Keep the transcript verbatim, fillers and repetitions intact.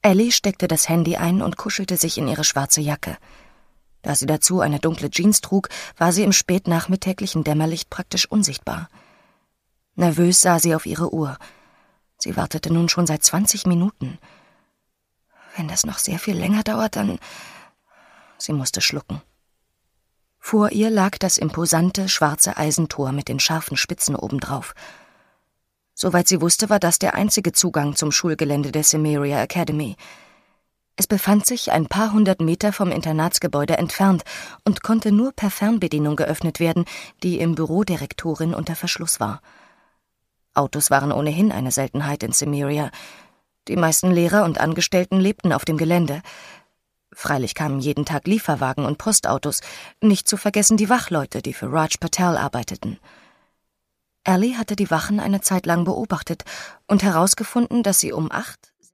Ellie steckte das Handy ein und kuschelte sich in ihre schwarze Jacke. Da sie dazu eine dunkle Jeans trug, war sie im spätnachmittäglichen Dämmerlicht praktisch unsichtbar. Nervös sah sie auf ihre Uhr. Sie wartete nun schon seit zwanzig Minuten. Wenn das noch sehr viel länger dauert, dann... Sie musste schlucken. Vor ihr lag das imposante, schwarze Eisentor mit den scharfen Spitzen obendrauf. Soweit sie wusste, war das der einzige Zugang zum Schulgelände der Cimmeria Academy. Es befand sich ein paar hundert Meter vom Internatsgebäude entfernt und konnte nur per Fernbedienung geöffnet werden, die im Büro der Rektorin unter Verschluss war. Autos waren ohnehin eine Seltenheit in Cimmeria. Die meisten Lehrer und Angestellten lebten auf dem Gelände. Freilich kamen jeden Tag Lieferwagen und Postautos, nicht zu vergessen die Wachleute, die für Raj Patel arbeiteten. Ellie hatte die Wachen eine Zeit lang beobachtet und herausgefunden, dass sie um acht